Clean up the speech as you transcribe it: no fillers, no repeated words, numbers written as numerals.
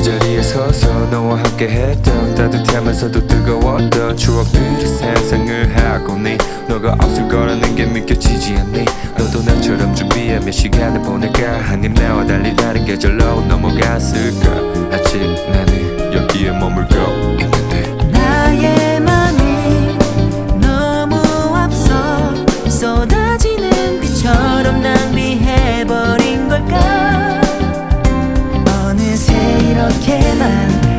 자리에 서서 너와 함께 했던 따뜻하면서도 뜨거웠던 추억들이 상상을 하고니 너가 없을 거라는 게 믿겨지지 않니. 너도 나처럼 준비하며 시간을 보낼까. 한입 나와 달리 다른 계절로 넘어갔을까. 아직 나는 여기에 머물고 있는데 나의 맘이 너무 앞서 쏟아지는 비처럼 낭비해버린 걸까. 어느새 이렇게만